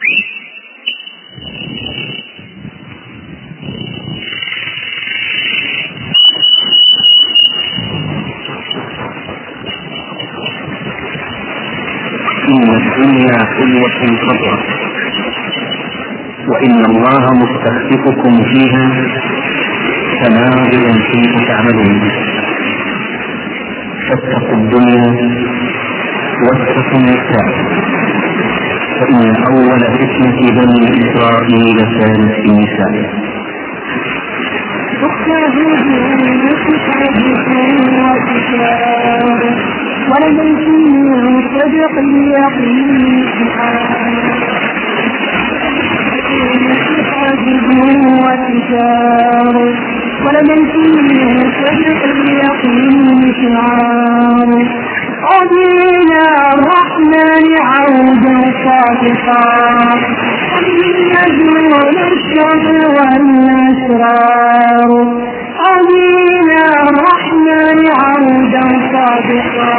إن الدنيا حلوة خضرة وإن الله مستخلفكم فيها فناظرا كيف تعملون. فاتقوا الدنيا واتقوا النساء فإن أول فتنة بني إسرائيل كانت في النساء. ولمن صدق اليقين شعار قدينا الرحمن عودا صادقا النجم الشر والأسرار قدينا الرحمن عودا صادقا.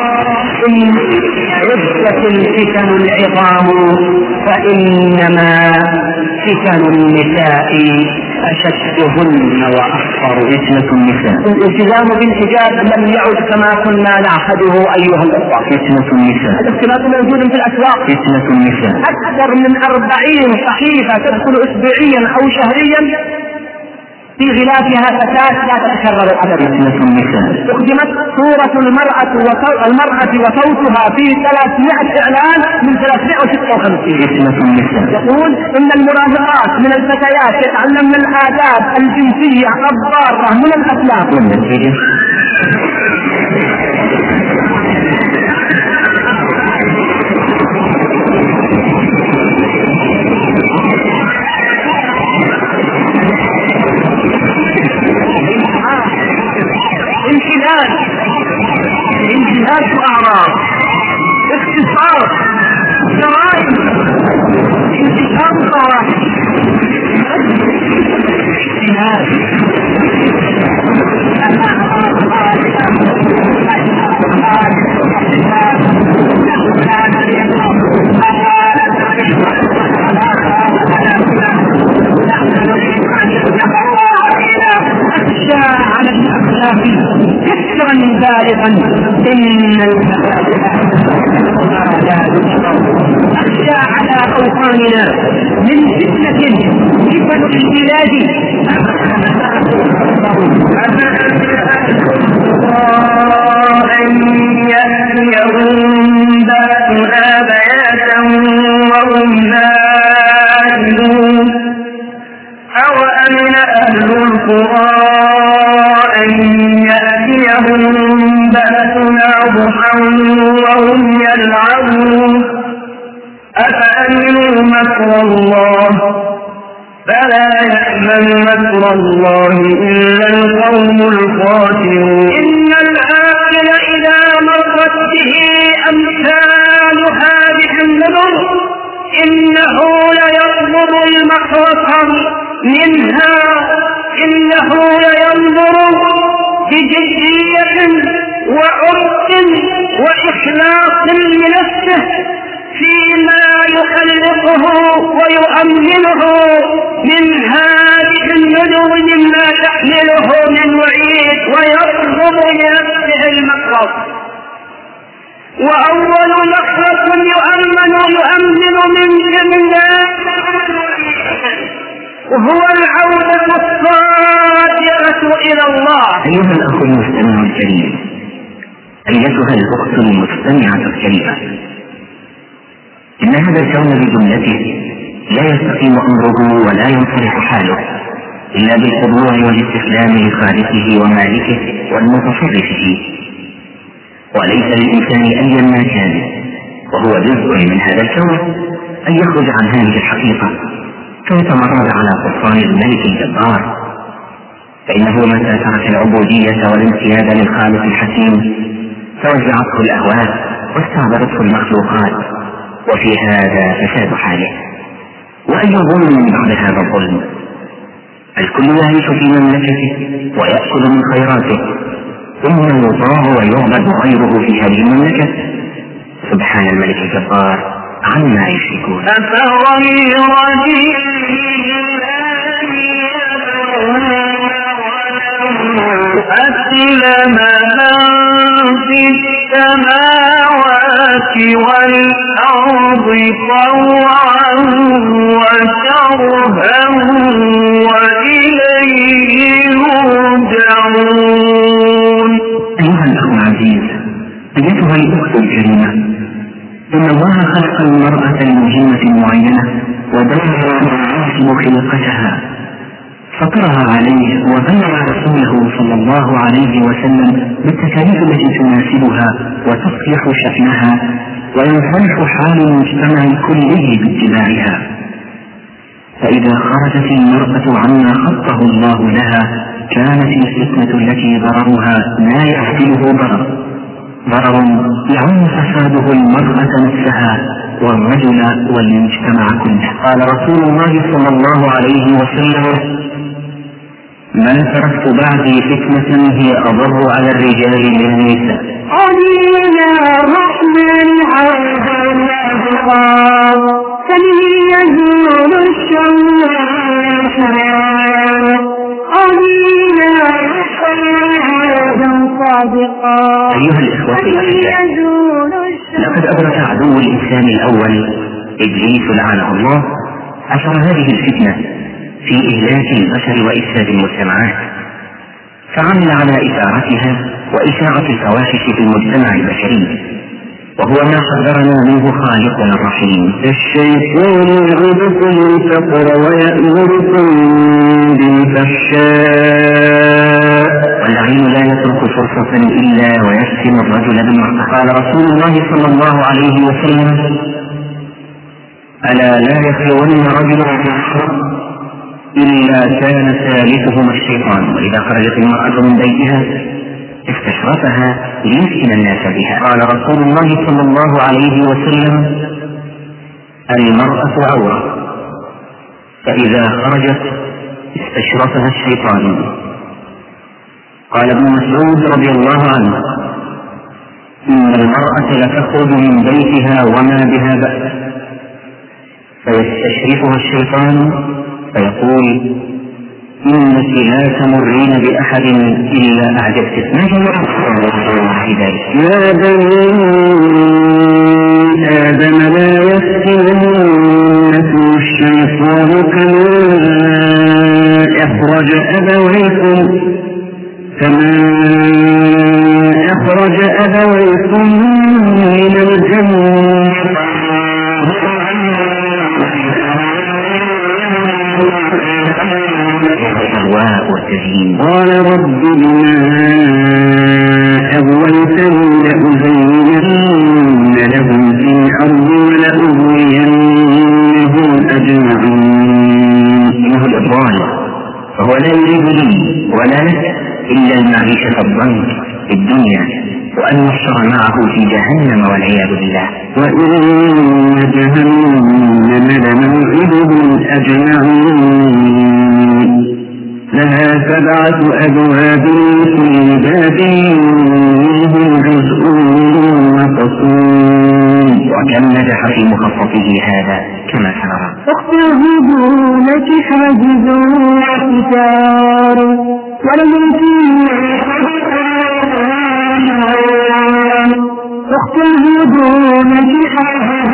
عدت الفتن العظام فإنما فتن النساء أشدهن وأخطر. فتنة النساء الالتزام بالحجاب لم يعد كما كنا نعهده أيها الأخوة. فتنة النساء الاختلاط موجود في الأسواق. فتنة النساء أكثر من 40 صحيفة تدخل أسبوعيا أو شهريا في غلافها فتاة لا تتكرر أبدا. فتنة النساء استخدمت صورة المرأة وصوتها في 300 إعلان من 356. فتنة النساء يقول إن المراهقات من الفتيات يتعلمن الآداب الجنسية الضارة من الأفلام. انتهاك أعراض اختصار جرائم انتهاك صراحة على الأخلاق كثرا بالغا إن أخشى على أوطاننا من فتنة فتن البلاد أن يأتيهم بأسنا بياتا وهم نائمون أوأمن أهل القرى أن يأتيهم بأسنا ضحى وهم يلعبون أفأمنوا مكر الله فلا يأمن مكر الله إلا القوم الخاسرون. إن العاقل إذا مرت به أمثال هذه النذر إنه لينظر المخرصا منها إنه لينظر بجدية وعمق وإخلاص لنفسه فيما يخلقه ويؤمنه من هذه النذر مما تحمله من وعيد ويطلب لنفسه المخرص. وأول مخرص يؤمن من ذلك وهو العودة الصادقة إلى الله. أيها الأخ المستمع الكريم، أيتها الأخت المستمعة الكريمة، إن هذا الكون بجملته لا يستقيم أمره ولا ينصلح حاله إلا بالخضوع والاستسلام لخالقه ومالكه والمتصرف فيه، وليس للإنسان أيا ما كان وهو جزء من هذا الكون أن يخرج عن هذه الحقيقة فيتمرد على سلطان الملك الجبار، فإنه متى ترك العبودية والانقياد للخالق الحكيم توزعته الأهواء واستعبرته المخلوقات، وفي هذا فساد حاله. وأي ظلم بعد هذا الظلم؟ الكل يعيش في مملكته ويأكل من خيراته ثم يطاع ويعبد غيره في هذه المملكة. سبحان الملك الجبار عما يشركون. أفغير أسلم من في السماوات والأرض طوعا وكرها وإليه يرجعون. أيها الأخ العزيز، أيتها الأخت الكريمة، إن الله خلق المرأة لمهمة معينة ودبر يناسب خلقتها، فطرها عليه وبلغ رسوله صلى الله عليه وسلم بالتكاليف التي تناسبها وتصلح شأنها وينصلح حال المجتمع كله باتباعها. فإذا خرجت المرأة عما خطه الله لها كانت الفتنة التي ضررها لا يحمله ضرر يعم فساده المرأة نفسها والرجل والمجتمع كله. قال رسول الله صلى الله عليه وسلم: ما تركت بعدي فتنة هي أضر على الرجال من النساء. قليلا الرحمن عوضا فليزول الشر قليلا صادقا. أيها الإخوة الأحباء، لقد أدرك عدو الإنسان الأول إبليس لعنه الله أثر هذه الفتنة في إهلاك البشر وإفساد المجتمعات، فعمل على إثارتها وإشاعة الفواحش في المجتمع البشري، وهو ما حذرنا منه خالقنا الرحيم. الشيطان يعدكم الفقر ويأمركم بالفحشاء واللعين لا يترك فرصة إلا ويفتن الرجل بالمرأة. قال رسول الله صلى الله عليه وسلم: ألا لا يخلون رجل إلا كان ثالثهما الشيطان. وإذا خرجت المرأة من بيتها استشرفها ليفتن الناس بها. قال رسول الله صلى الله عليه وسلم: المرأة عورة، فإذا خرجت استشرفها الشيطان. قال ابن مسعود رضي الله عنه: إن المرأة لتخرج من بيتها وما بها بأس، فيستشرفها الشيطان فيقول: إنك لا تمرين بأحد إلا أعجبتك. ما جاء في ذلك؟ يا بني آدم لا يفتننكم الشيطان كما أخرج أبويكم من الجنة قال رب بما أغويتني لأزينن لهم في الأرض ولأغوينهم أجمعين. إنه الإضلال، فهو لا يريد لي ولا لك إلا المعيشة الضنك في الدنيا، وأن نحشر معه في جهنم والعياذ بالله. وإن جهنم لموعدهم أجمعين لها 7 أبواب كل باب منهم جزء مقسوم. وكم نجح في مخططه هذا كما سنرى. اختهدونك حاجز وكتار اختهدونك حاجز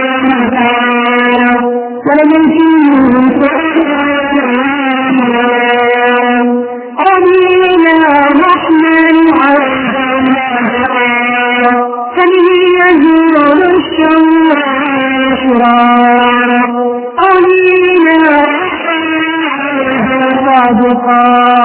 قليلا الرحمن عوضا فليزول الشر قليلا صادقا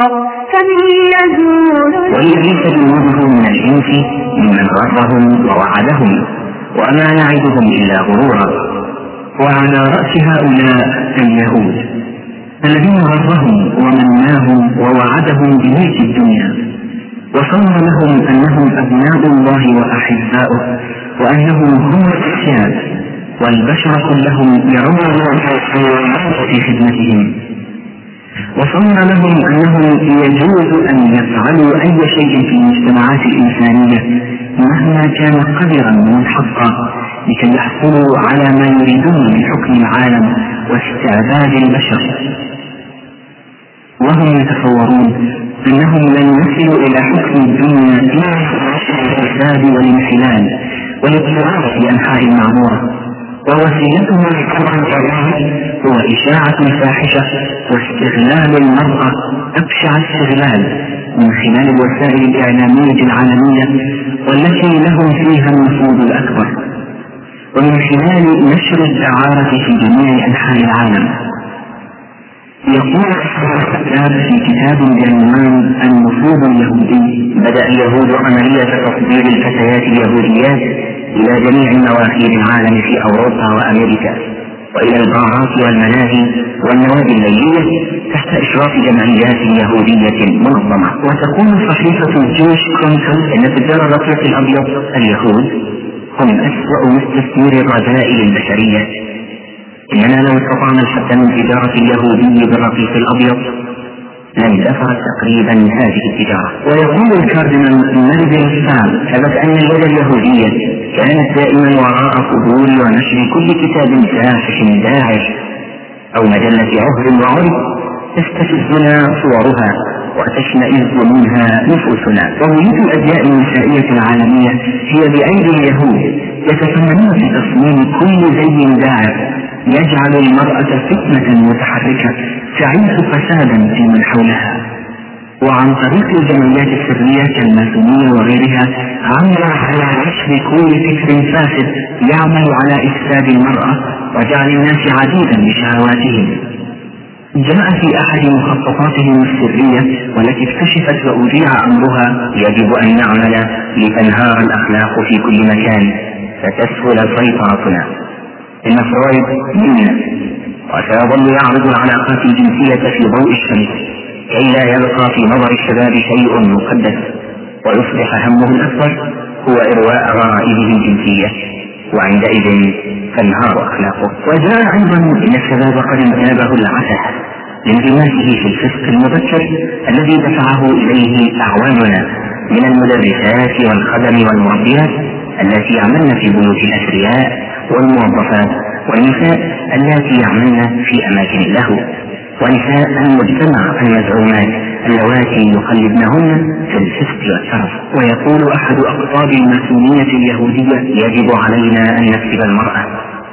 فليزول. وإبليس جنوده من الإنس ممن غرهم ووعدهم وما يعدهم إلا غرورا. وعلى رأس هؤلاء اليهود الذين غرهم ومناهم ووعدهم بملك الدنيا، وصور لهم أنهم أبناء الله وأحباؤه، وأنهم هم الأسياد، والبشر كلهم يرون الله في خدمتهم. وصور لهم أنهم يجوز أن يفعلوا أي شيء في المجتمعات الإنسانية مهما كان قدرا ومنحقا لكي يحصلوا على ما يريدون من حكم العالم واستعباد البشر، وهم يتصورون أنهم لن يصلوا إلى حكم الدنيا إلا بالفساد والانحلال والاضطراب في أنحاء المعمورة، ووسيلتهم لكبر الجرائم هو إشاعة الفاحشة واستغلال المرأة أبشع استغلال من خلال الوسائل الإعلامية العالمية والتي لهم فيها النفوذ الأكبر، ومن خلال نشر الدعارة في جميع أنحاء العالم. يقول الكتاب في كتاب بعنوان النفوذ اليهودي: بدأ اليهود عملية تطبير الفتيات اليهوديات إلى جميع نواحي العالم في أوروبا وأمريكا، وإلى البارات والملاهي والنوادي الليلية تحت إشراف جمعيات يهودية منظمة. وتكون صحيفة الجويش كرونيكل إن تجار الرقيق الأبيض اليهود هم أسوأ مستثمر الرذائل البشرية. إننا لو استطعنا الحد من تجارة اليهودي بالرقيق الأبيض لاندثرت تقريبا هذه التجارة. ويقول الكاردينال ميلفيل سام: ثبت أن اليد اليهودية كانت دائما وراء صدور ونشر كل كتاب فاحش داعش أو مجلة عهر وعرب تستفزنا صورها وتشمئز منها نفوسنا. ووجود الأزياء النسائية العالمية هي بأيدي اليهود، يتفننون في تصميم كل زي داعر يجعل المرأة فتنة متحركة تعيش فسادا في من حولها. وعن طريق الجمعيات السرية كالماسونية وغيرها عمل على نشر كل فكر فاسد يعمل على إفساد المرأة وجعل الناس عديدا بشهواتهم. جاء في أحد مخططاتهم السرية والتي اكتشفت وأذيع أمرها: يجب أن نعمل لتنهار الأخلاق في كل مكان فتسهل سيطرتنا. إن فرويد منا وسيظل يعرض العلاقات الجنسية في ضوء الشمس كي لا يبقى في نظر الشباب شيء مقدس، ويصبح همه الأكبر هو إرواء غرائزه الجنسية، وعندئذ تنهار أخلاقه. وجاء أيضا إن الشباب قد انتابه العته لانغماسه في الفسق المبكر الذي دفعه إليه أعواننا من المدرسات والخدم والمربيات التي يعملن في بيوت الأثرياء والموظفات، والنساء التي يعملن في أماكن اللهو، ونساء المجتمع المزعومات اللواتي يقلدنهن في الفسق والترف. ويقول أحد أقطاب الماسونية اليهودية: يجب علينا أن نكسب المرأة،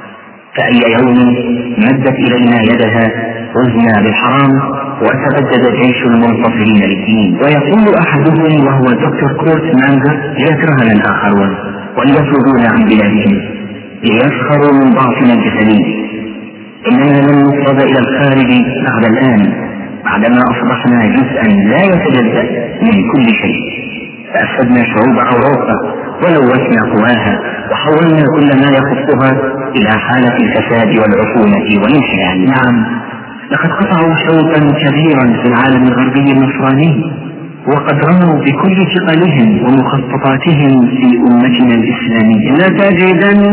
فأي يوم مدت إلينا يدها وزنا بالحرام وتبدد جيش المنتصرين للدين. ويقول أحدهم وهو دكتور كورت مانجر: ليكرهنا الآخرون وليطردون عن بلادهم ليسخروا من ضعفنا الجسدي، إننا لن نطرد إلى الخارج بعد الآن بعدما أصبحنا جزءا لا يتجزأ من كل شيء، فأفسدنا شعوب أوروبا ولوثنا قواها وحولنا كل ما يخصها إلى حالة الفساد والعفونة والانحلال. نعم، لقد قطعوا شوطا كبيرا في العالم الغربي النصراني، وقد رموا بكل ثقلهم ومخططاتهم في أمتنا الإسلامية. لتجدن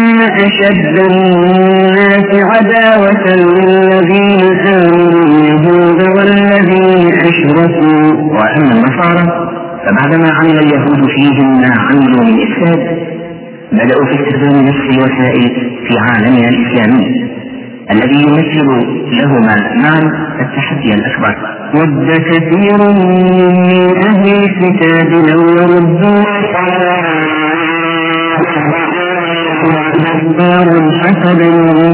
أشد الناس عداوة للذين آمنوا اليهود والذين أشركوا. وأما النصارى فبعدما عمل اليهود فيهم ما عملوا من إفساد بدأوا في استخدام نفس الوسائل في عالمنا الإسلامي الذي يمثل لهما معا التحدي الأكبر. ود كثير من أهل الكتاب لو يردون أخبارا حسبا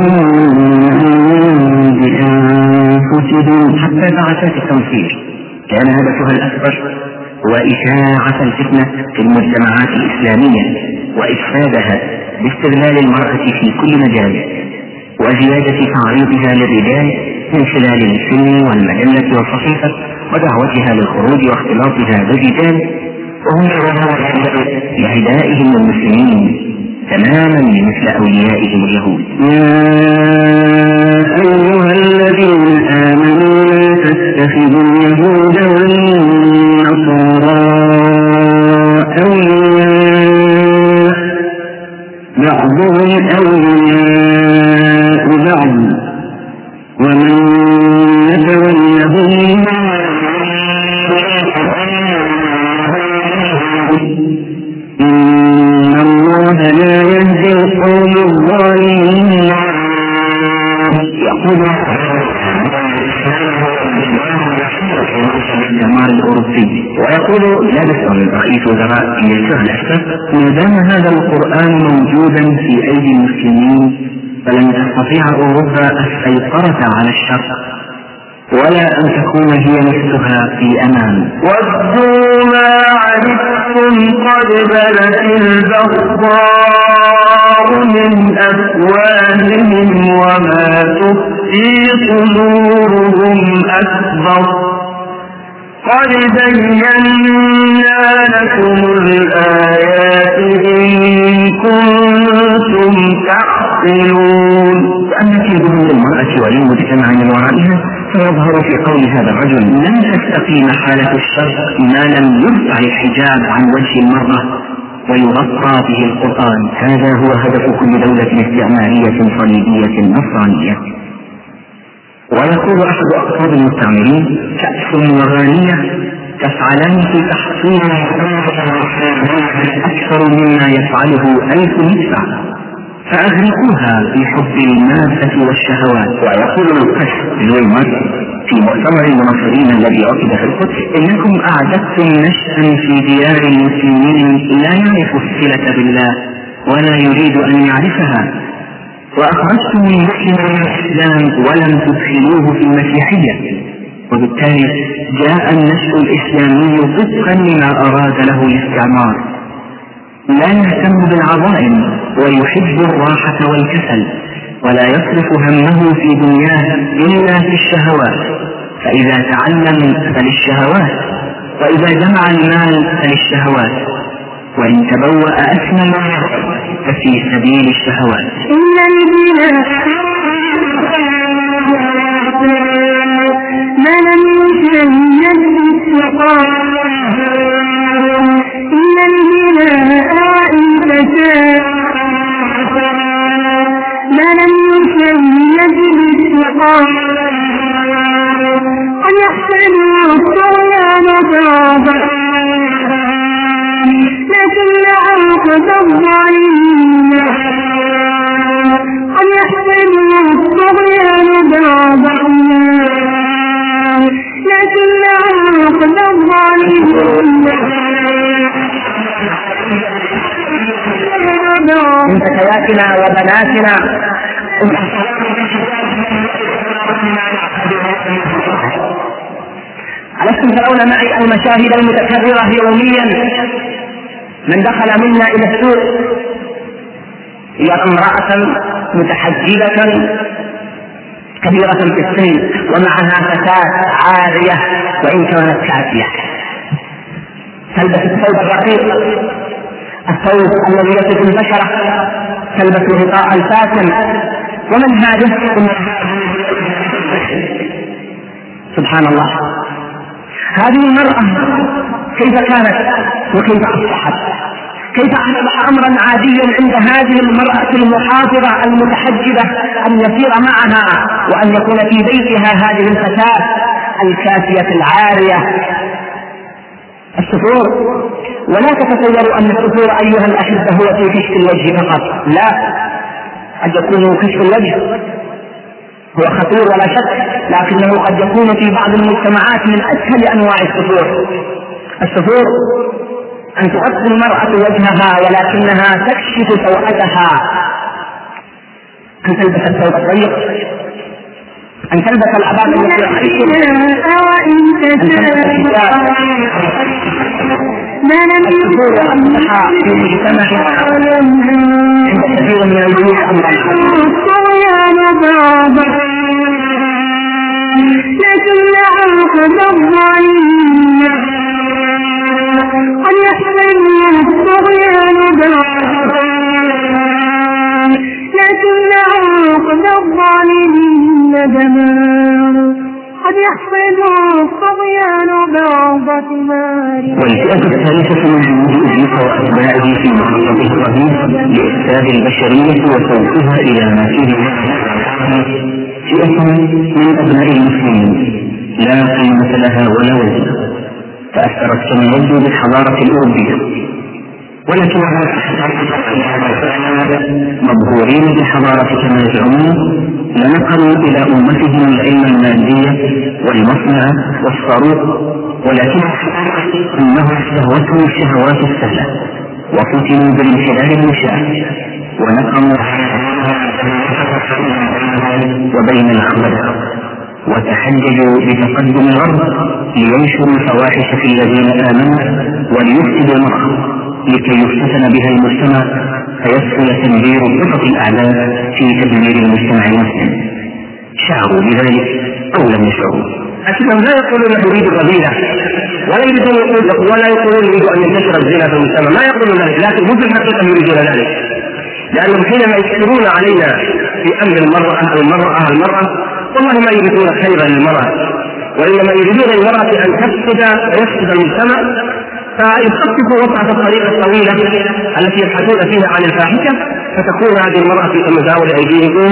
بأنفسهم حتى بعثات التنصير كان هدفها الأكبر هو إشاعة الفتنة في المجتمعات الإسلامية وإفسادها باستغلال المرأة في كل مجال وزيادة تعريضها للرجال من خلال الفيلم والمجلة والصحيفة ودعوتها للخروج واختلاطها بالرجال، وهم لعدائهم المسلمين تماما مثل أوليائهم اليهود. يا أيها الذين آمنوا لا تتخذوا اليهود والنصارى أولياء بعضهم أولياء بعض ومن يتولهم إن الله لا يهدي القوم الاستعمار الأوروبي. ويقول جالسون رئيس وزراء إنجلترا الأسبق: ما دام هذا القرآن موجودا في أيدي المسلمين فلن تستطيع أوروبا السيطرة على الشرق ولا أن تكون هي نفسها في أمان. ودوا ما عنتم قد بدت البغضاء من أفواههم وما تخفي صدورهم أكبر قد بينا لكم الآيات إن كنتم تعقلون. وأما في ظهور المرأة والمجتمع من ورائها فيظهر في قول هذا الرجل: لن تستقيم حالة الشرق ما لم يرفع الحجاب عن وجه المرأة ويغطى به القرآن. هذا هو هدف كل دولة استعمارية صليبية نصرانية. ويقول أحد أقطاب المستعمرين: كأس وغانية تفعلان في تحصيل أكثر مما يفعله 1000 مدفع فأغرقوها في حب المادة والشهوات. ويقول القس لويمر في مؤتمر المناصرين الذي عقد في القدس: إنكم أعددتم نشأ في ديار المسلمين لا يعرف الصلة بالله ولا يريد أن يعرفها، وأخرجتم من مسلم الإسلام ولم تدخلوه في المسيحية، وبالتالي جاء النشء الإسلامي طبقا لما أراد له الاستعمار. لا يهتم بالعظائم ويحب الراحة والكسل ولا يصرف همه في دنياه إلا في الشهوات، فإذا تعلم فللشهوات، وإذا جمع المال فللشهوات، وإن تبوأ أسمى ففي سبيل الشهوات. إن الذين ما لم يتميز بالسقاء إن الذين ما لم يتميز بالسقاء قد يحسن الطغيان بعضا لكن عاقبة الظالمين قد يحسن الطغيان بعضا لكن عاقبة الظالمين من فتياتنا وبناتنا ألستم ترون معي المشاهد المتكررة يوميا؟ من دخل منا إلى السوق هي امرأة متحجبة كبيرة في السن ومعها فتاة عارية وإن كانت كافية، تلبس الثوب الرقيق، الثوب الذي يصف البشرة، تلبس الغطاء الفاتن. ومن هذه؟ سبحان الله، هذه المرأة كيف كانت وكيف أصبحت؟ كيف أصبح أمرا عاديا عند هذه المرأة المحافظة المتحجبة أن يسير معها وأن يكون في بيتها هذه الفتاة الكافية العارية؟ السفور، ولا تتصوروا أن السفور أيها الأحبة هو في كشف الوجه فقط، لا، قد يكون كشف الوجه هو خطير ولا شك، لكنه قد يكون في بعض المجتمعات من أسهل أنواع السفور. السفور أن تغطي المرأة وجهها ولكنها تكشف سوءتها، أن تلبس الثوب الضيق، أن تلبس العباءة التي السفور أصبح في مجتمع عند كثير من البيوت أمرا لكن عاقبة الظالمين قد يحسن الطغيان بعضا لكن عاقبة الظالمين دمار قد يحسن الطغيان بعض ثمار. والفئة الثالثة من جنود إبليس وأتباعه في مخططه الرهيب لإفساد البشرية وسوقها إلى ما فيه فئة من أبناء المسلمين لا قيمة لها ولا وزن، تأثرت كما يبدو بالحضارة الأوروبية، ولكنها مبهورين بالحضارة كما يزعمون لنقلوا إلى أمتهم العلم المادي والمصنع والصاروخ، ولكن إنهم استهوتهم الشهوات السهلة وفتنوا بالانحلال المشاع ونقموا وبين الخبر وتحججوا بتقدم الغرب لينشروا الفواحش في الذين آمنوا وليفسدوا المرأة لكي يفتتن بها المجتمع فيسهل تدبير خطط الأعداء في تدمير المجتمع المسلم. شعروا بذلك أو لم يشعروا، لكنهم لا يقولون نريد قبيلة ولا يقولون نريد أن ينتشر الزنا في المجتمع، ما يقولون ذلك، لكن هم في الحقيقة يريدون ذلك، لأنهم حينما يشترون علينا في أمر المرأة والله ما يريدون خيرا للمرأة، وإنما يريدون المرأة أن تفسد ويفسد المجتمع، فيخففوا وطأة الطريق الطويلة التي يبحثون فيها عن الفاحشة، فتكون هذه المرأة في مزاول أيديهم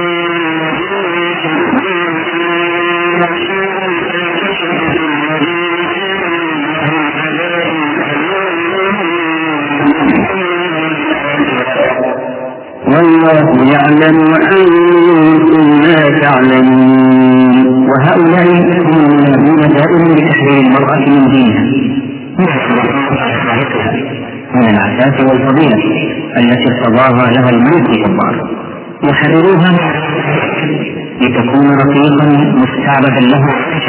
والله يعلم وأنتم لا تعلمون. وهؤلاء هم المنادون دائما بتحرير المرأة من دينها من العفاف والفضيلة التي ارتضاها لها الملك الجبار، يحرروها لتكون رقيقا مستعبدا له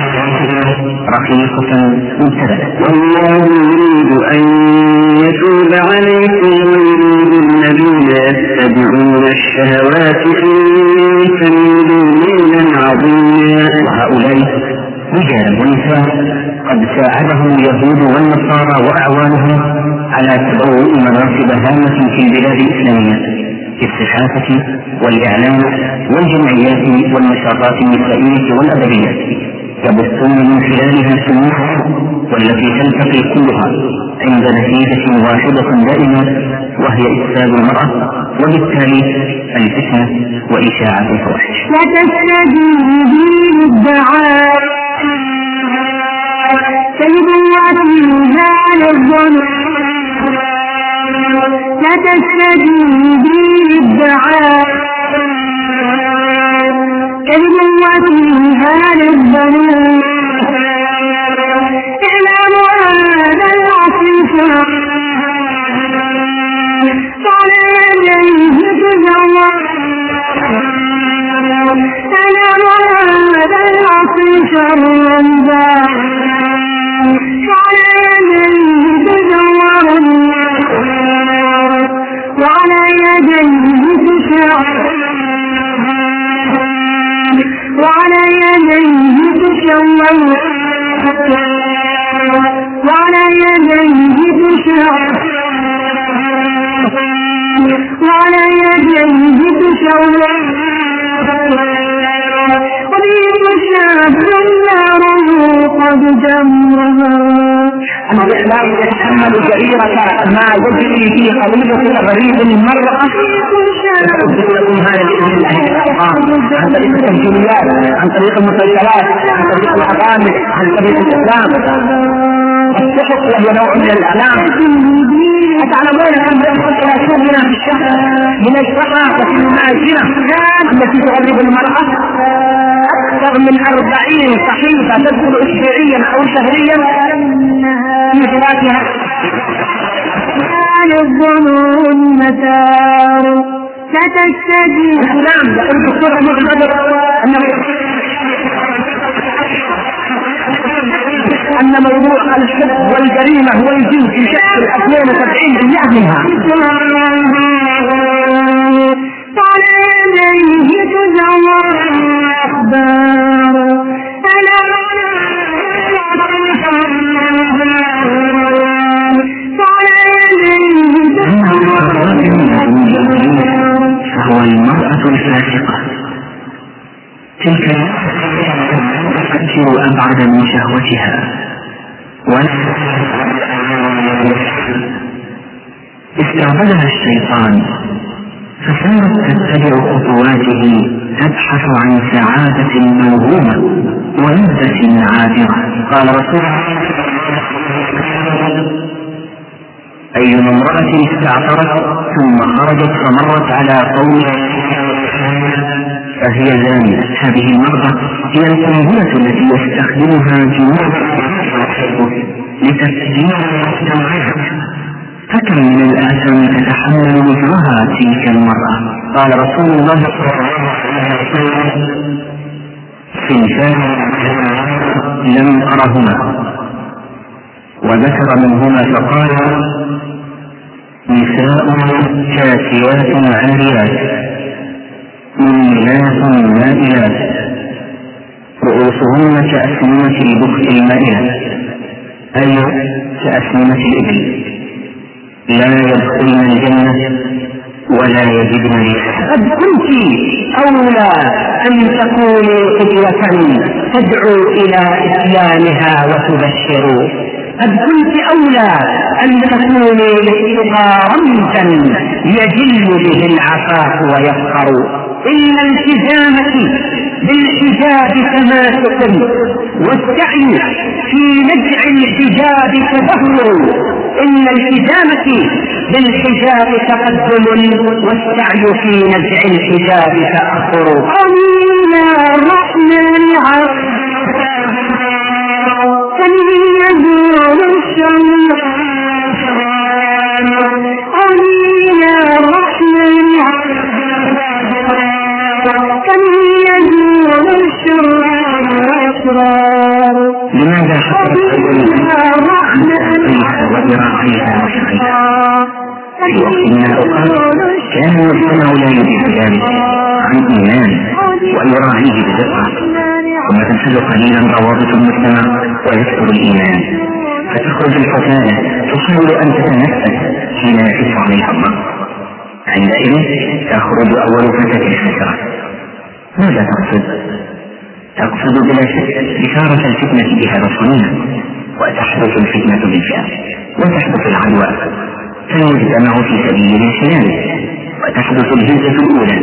رقيقة مبتدأة. والله يريد أن يتوب عليكم ويريد الذين يتبعون الشهوات أن تميلوا ميلا عظيما. وهؤلاء رجال ونساء قد ساعدهم اليهود والنصارى وأعوانهم على تبوء مناصب هامة في البلاد الإسلامية في الصحافة والإعلام والجمعيات والنشاطات النسائية والأدبية، يبثون من خلالها سموحها والتي تلتقي كلها عند نتيجة واحدة دائمة وهي إفساد المرأة وبالتالي الفتنة وإشاعة الفواحش. وتستجيب الدعاء سيدنا للظلم لا تستجيبي للدعاء كلمة فيها للظلم اعلموا هذا العصر قال عليه تزور اعلموا هذا العصر شر قال عليه تزور وعلى يديه تشع وعلى يديه تشوه وعلى يديه تشع وعلى يديه تشوه قريب شاب النار قد جمرها. أما الإسلام يتحمل جريرة ما يجري في خليفة غريب المرأة. أقول لكم هذا بإذن الله عن طريق التسجيلات، عن طريق المسلسلات، عن طريق الأغاني، عن طريق الإسلام. السحق وهي نوع من الإعلام. أتعلمون أن المسلسلات هنا في الشهر من الصحافة الماجنة التي تغرب المرأة أكثر من 40 صحيفة تدخل أسبوعيا أو شهريا في ذاتها. الظنون متار لا تستجيب. نعم يقول الدكتور أبو البدر أن موضوع الحب والجريمة والجنس يشكل 72% منها. قال إليه تزور الأخبار فهو المرأة الفاسقة تلك تفكر أبعد من شهوتها استعبدها الشيطان فصارت تتبع خطواته تبحث عن سعادة موهومة ولذة عابرة. قال رسول الله أي امرأة استعطرت ثم خرجت فمرت على قوم فهي اللامسة. هذه المرضى هي القنبلة التي يستخدمها جنود لتفجير المجتمعات. فكم من الآثام تتحمل وزرها تلك المرأة. قال رسول الله صلى الله عليه وسلم: صنفان لم أرهما، وذكر منهما فقال: نساء كاسيات عاريات مميلات مائلات رؤوسهن كأسنمة البخت المائلة، أي كأسنمة الإبل، لا يدخلن الجنة ولا يجدن ريحها. قد كنت أولى أن تكوني قدوة تدعو إلى إسلامها وتبشر. قد كنت أولى أن تكوني للتقى رمزا يجل به العفاف ويفخر. إن التزامك بالحجاب تماسك، والسعي في نزع الحجاب تدهور. إن التزامك بالحجاب تقدم، والسعي في نزع الحجاب تأخر. أمين الرحمن عبد يزول الشمس. أمين الرحمن عبد يزول الشرار والأسرار. لماذا حصلت وذراعيها وشعيها في وقت من الأوقات كان المجتمع لا يدرك ذلك عن إيمان ويراعيه بدقة، ثم تنحل قليلا روابط المجتمع ويكثر الإيمان، فتخرج الفتاة تحاول أن تتنفس حين يحس عليها الله. عندئذ تخرج أول فتاة الحسرة. ماذا تقصد؟ تقصد بلا شك إثارة الفتنة بهذا الصنيع، وتحدث الفتنة بالفعل، وتحدث العدوى، فيجتمع في سبيل الانحلال، وتحدث الهزة الأولى.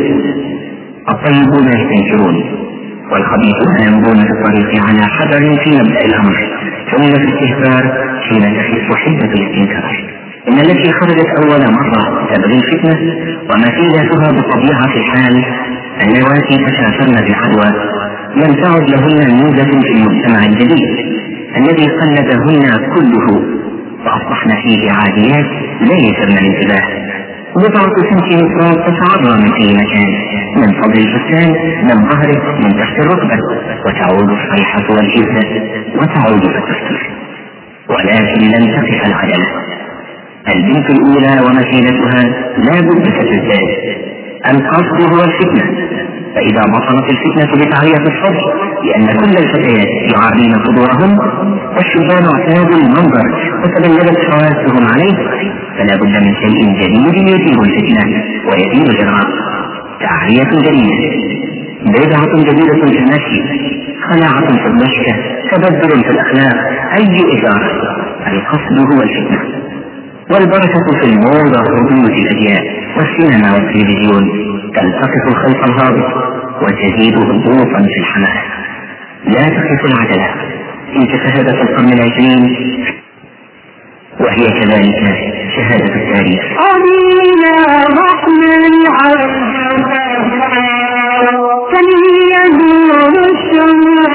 الطيبون يستنكرون والخبيثون يمضون في الطريق على حذر في مبدأ الأمر، ثم في الاستهتار حين تحس حدة الاستنكار. إن التي خرجت أول مرة تبغي الفتنة ومثيلتها بطبيعة الحال اللواتي تشافرن بالعدوى لم تعد لهن ميزة في المجتمع الجديد الذي قلدهن كله، فأصبحن فيه عاديات لا يثرن الانتباه. بضعة سنتيمترات تتعرى من أي مكان، من فضل الفستان، من ظهره، من تحت الركبة، وتعود الصيحة والهزة وتعود فتستر. ولكن لن تقف العجلة. البنت الأولى ومثيلتها لا بد ستزداد. القصد هو الفتنة، فإذا بطلت الفتنة بتعرية الصدر لأن كل الفتيات يعارين صدورهم والشبان اعتادوا المنظر وتبلدت حواسهم عليه، فلا بد من شيء جديد يثير الفتنة ويزيد الإغراء. تعرية جديدة، بدعة جديدة في المشي، خلاعة في الضحكة، تبدل في الأخلاق، أي إثارة. القصد هو الفتنة. والبركة في الموضة وحدود الأديان والسينما والتلفزيون تلتقط الخلق الهابط وتزيد هبوطا في الحماس. لا تقف العجلة. تلك شهادة القرن العشرين، وهي كذلك شهادة التاريخ. أمين الرحمن عبد يزول الشمس.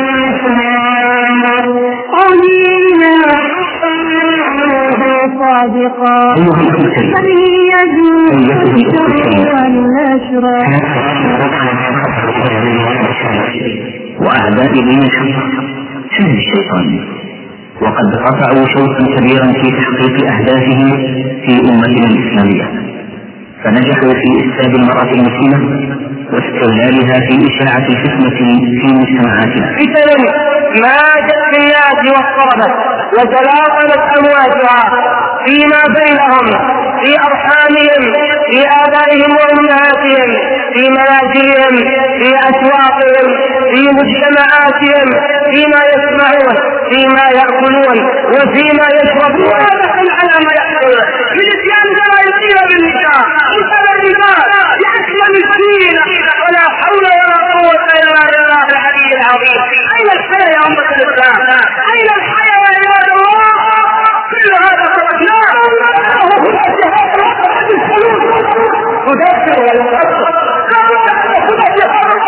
أمين صادقا وأعداء دين الحق شر الشيطان، وقد قطعوا شوطا كبيرا في تحقيق أهدافهم في أمتنا الإسلامية، فنجحوا في إفساد المرأة المسلمة واستغلالها في إشاعة الفتنة في مجتمعاتنا. فتن ماجت في الناس واضطربت وتلاقلت أمواجها فيما بينهم، في أرحامهم، في آبائهم وأمهاتهم، في منازلهم، في أسواقهم، في مجتمعاتهم، فيما يسمعون، فيما يأكلون، وفيما يشربون. هذا على ما يحصل في الإسلام لا يصير بالنساء بسبب النساء يأكل مسكينة، ولا حول ولا قوة إلا بالله العلي العظيم. أين الحياة يا أمة الإسلام؟ أين الحياة يا عباد الله؟ كل هذا تركناه وهو جهاد رفع الفلوس ودفع والقصر. لا هنا جهاد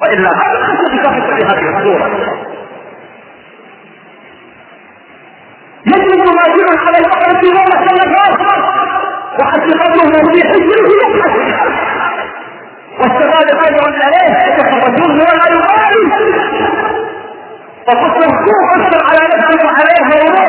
وإلا هذا خصوصي صاحب في هذه الصورة يجب مراجعا على الأقل في يوم السنة وحقيقته في حجره والشباب قادر عليه يتخرجون ولا يقال وتصل أكثر على نفسه وعليها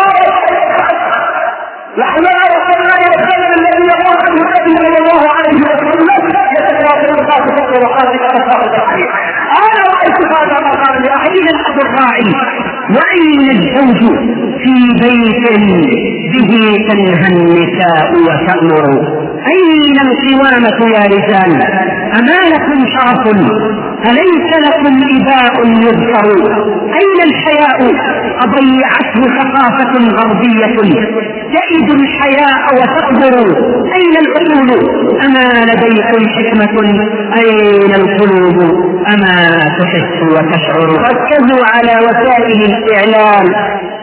نحن وصلنا إلى السبب الذي يقول عنه النبي صلى الله عليه وسلم يتكاثر الخاصة وخارج الخاصة عليه. أنا رأيت هذا المقام لأحيان الأب الراعي وأين الزوج في بيت به تنهى النساء وتأمر؟ أين القوامة يا رجال؟ أما لكم شرف؟ أليس لكم إباء يذكر؟ أين الحياء؟ أضيعته ثقافة غربية تئد الحياء وتقدر. أين العقول؟ أما لديكم حكمة؟ أين القلوب؟ أما تحس وتشعر؟ ركزوا على وسائل الإعلام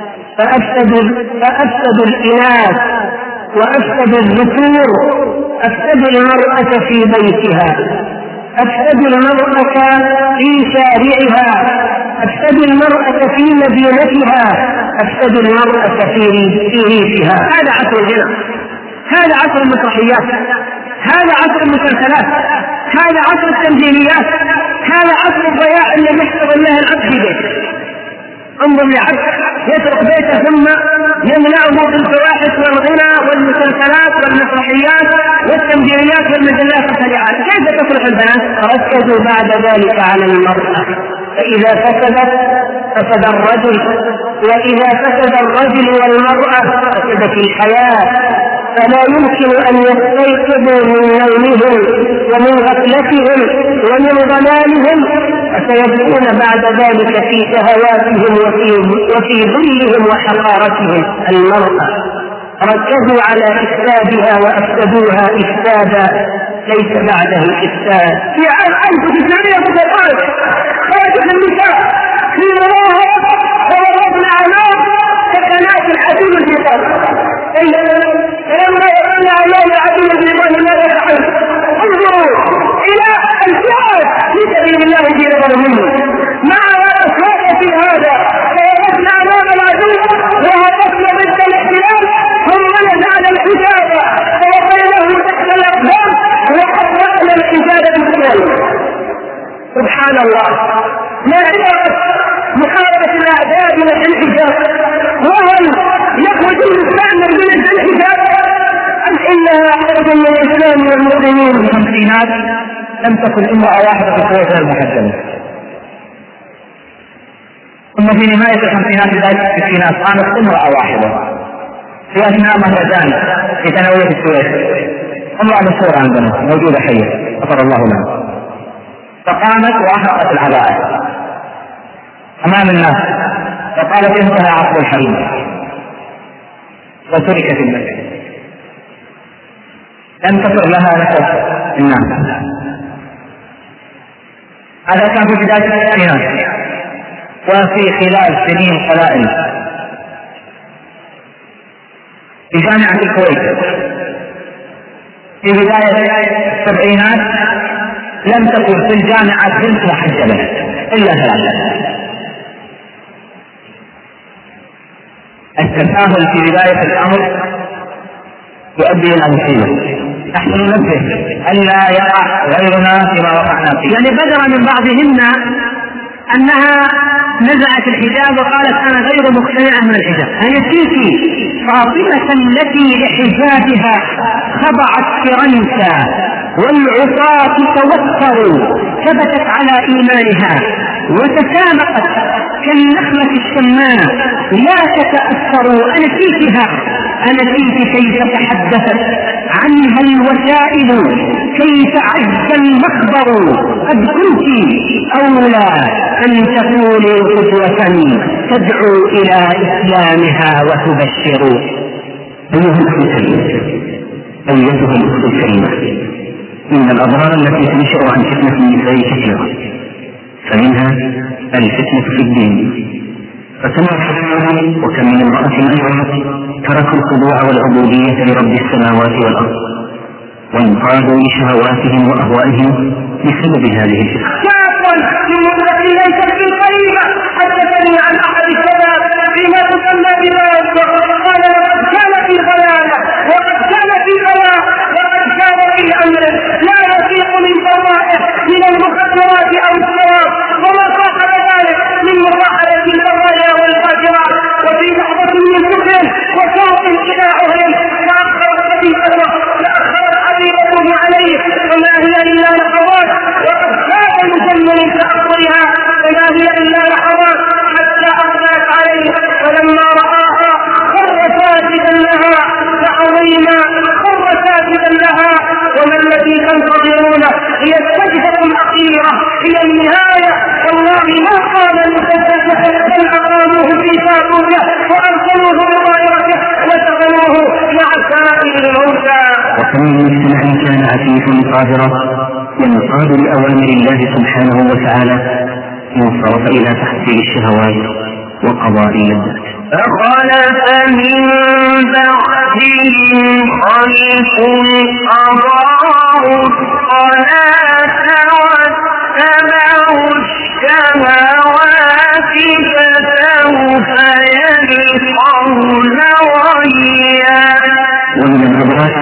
فأفسدوا الإناث وأفسدوا الذكور، أفسدوا المرأة في بيتها، أفسدوا المرأة في شارعها، أفسدوا المرأة في مدينتها، أفسدوا المرأة في ريفها. هذا عصر الغنى، هذا عصر المسرحيات، هذا عصر المسلسلات، هذا عصر التمثيليات، هذا عصر الضياع الذي يحتضن له العبد في بيته. انظر لعبد يترك بيته ثم يمنعه بالفواحش والغنى والمسلسلات والمسرحيات والتمثيليات والمجلات السريعات. كيف تصلح البنات؟ ركزوا بعد ذلك على المرأة، فإذا فسدت فسد الرجل، وإذا فسد الرجل والمرأة فسدت الحياة. فلا يمكن أن يستيقظوا من نومهم ومن غفلتهم ومن ضلالهم، فسيبقون بعد ذلك في شهواتهم وفي ذلهم وحقارتهم. المرأة ركزوا على إفسادها وأفسدوها إفسادا ليس بعده إفساد. في عام 1919 خرجت النساء في مراهقة ووضعن أعمال سكنات العديد البيطان. فلما يقول أعمال العديد البيطان ماذا فعل؟ انظروا إلى الجهاد في سبيل الله في نظر منه مع أسواق في هذا، فوقفنا أمام العدو وهدفنا ضد الاحتلال، ثم نزعنا الحجاب فوقيناه تحت الأقدام وحرقنا الحجاب بالكامل. سبحان الله، ما عبرت محاربة الأعداء من الحجاب، وهل يخرج الإسلام من دون الحجاب أم إنها خرج من الإسلام والمسلمين؟ في الخمسينات لم تكن امرأة واحدة في الكويت المحجبة، ثم في نهاية الخمسينات بداية الستينات قامت امرأة واحدة في أثناء مهرجان في ثانوية السويس، امرأة مشهورة عندنا موجودة حية غفر الله لها، فقامت وأحرقت العباءة أمام الناس فقالت انتهى عصر الحريم وتركت المسجد. لم تصل لها نفس الناس. هذا كان في بداية الستينات. وفي خلال سنين قلائل في جامعة الكويت في بداية السبعينات لم تكن في الجامعة بنت محجبة إلا ثلاثة. التساهل في بداية الأمر يؤدي إلى مصيبة. نحن ننبه ألا يقع غيرنا فيما وقعنا فيه. يعني بدر من بعضهن أنها نزعت الحجاب وقالت أنا غير مقتنعة من الحجاب. هي تلك فاطمة التي لحجابها خضعت فرنسا والعصاة توتروا، ثبتت على إيمانها وتسامقت كالنخلة الشمانة لا تتأثروا. أنا فيك كيف تحدثت عنها الوسائل، كيف عز المخبر، قد كنت أولى أن تكوني قدوة تدعو إلى إسلامها وتبشر. أيها الأخوة الكريمة، أيتها الأخوة الكريمة، إن الأضرار التي تنشأ عن فتنة النساء كثيرة، فمنها الفتنة في الدين، فكما حرمنا وكم من امرأة أيضا تركوا الخضوع والعبودية لرب السماوات والأرض وانقادوا لشهواتهم وأهوائهم بسبب هذه الفتنة. في مدة ليست بالقريبة حدثني عن أحد الشباب فيما تسمى بذلك، قال لقد كان في ضلالة وقد كان في بلاء وقد كان في أمر لا يفيق من ضرائه من المخدرات أو الشراب وما صاحب ذلك من مصاحبة البرايا والفاجرات، وفي لحظة من سكر وشوق إلى عهر فأخرت حبيبته عليه وما هي إلا لحظات، وقد كاد يجن من تأخرها وما هي إلا لحظات حتى أقبلت عليه، ولما رآها خر ساجدا لها فعظيما خر ساجدا لها. وما الذي تنتظرونه؟ هي السجدة الأخيرة، هي النهاية. والله ما قام لسجدته بل أقاموه في تابوته وأرسلوه بطائرته وشغلوه مع سائر الموتى. وكم من مجتمع كان عفيفا قادرا ينقاد لأوامر الله سبحانه وتعالى انصرف إلى تحصيل الشهوات وقضاء اللذات. فخلف من بعدهم خلف أضاعوا الصلاة واتبعوا الشهوات فسوف يلقون غيا. ومن الأضرار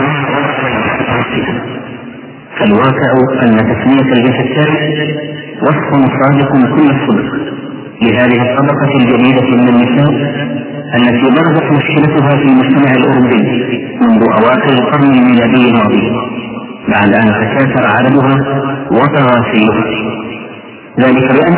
فالواقع أن تسمية الجسد وصف صادق كل الصدق لهذه الطبقة الجديدة من النساء التي برزت مشكلتها في المجتمع الأوروبي منذ أواخر القرن الميلادي الماضي، بعد أن تكاثر عددها وطغى سيلها، ذلك لأن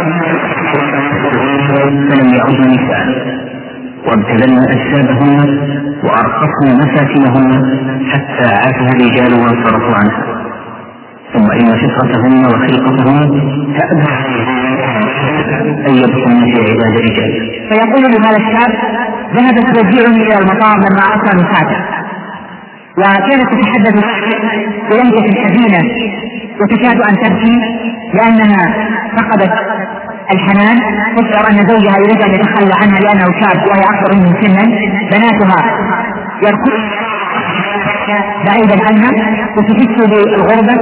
فلم يعدن نساء وابتلن أجسادهن وأرقصن مساكنهن حتى عافها الرجال وانصرفوا عنها، ثم إن فطرتهن وخلقتهن تأبى أن يبقن في عباد الرجال. فيقول لهذا الشاب: ذهبت تودعني إلى المطار لما أرسل مساعدة، وكانت تتحدث بلهجة حزينة وتكاد أن تبكي لأنها فقدت الحنان، تشعر أن زوجها يريد أن يتخلى عنها لأنه شاب وهي أكثر منه سنا، بناتها يركضن بعيدا عنها وتحس بالغربة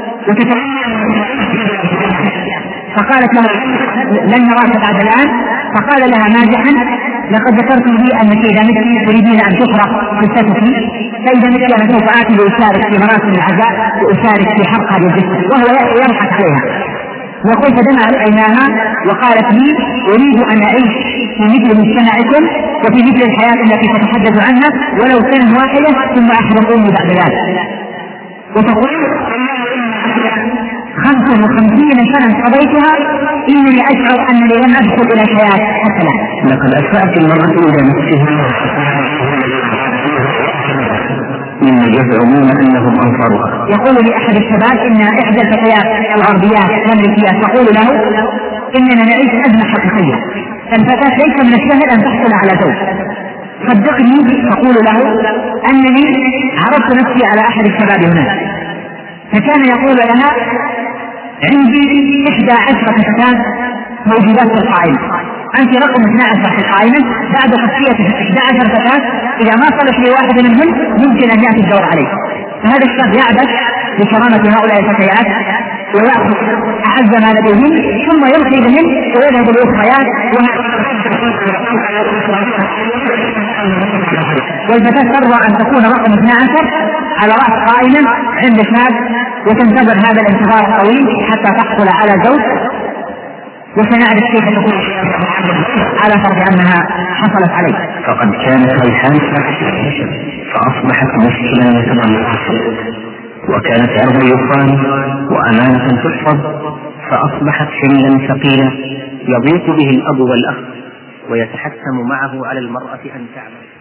فقالت له: لن نراك بعد الآن. فقال لها مازحا: لقد ذكرت لي أنك إذا مت تريدين أن تحرق جثتك، فإذا مت أنا سوف آتي لأشارك في مراسم العزاء وأشارك في حرق هذه الجثة. وهو يضحك عليها. يقول: فدمعت عيناها وقالت لي: أريد أن أعيش في مثل مجتمعكم وفي مثل الحياة التي تتحدث عنها ولو سنة واحدة ثم أحرقوني بعد ذلك. وتقول: 55 سنة قضيتها إنني أشعر أنني لم أدخل إلى الحياة حتى الآن. لقد أساءت المرأة إلى نفسها مما يزعمون أنهم أنصارها. يقول لأحد الشباب إن إحدى الفتيات الغربيات الأمريكيات تقول له: إننا نعيش أزمة حقيقية، فالفتاة ليس من السهل أن تحصل على زوج. صدقني. تقول له أنني عرضت نفسي على أحد الشباب هناك، فكان يقول لها: عندي 11 فتاة موجودات في القائمة، أنت رقم 12 في القائمة، بعد خلفية 11 فتاة إذا ما صلت لي واحد منهم يمكن أن يأتي الدور عليه. فهذا الشاب يعبث بكرامة هؤلاء الفتيات ويأخذ أعز ما لديهم ثم يلقي بهم ويذهب للأخريات، والفتاة ترضى أن تكون رقم 12 على رأس قائمة عند شاب وتنتظر هذا الانتظار الطويل حتى تحصل على زوج. وسنعرف كيف تكون على فرض أنها حصلت عليه. فقد كانت ريحان فأصبحت مشكلة يتضمن، وكانت عرضا يقال وأمانة تحفظ فأصبحت حملا ثقيلا يضيق به الأب والأخ ويتحتم معه على المرأة أن تعمل.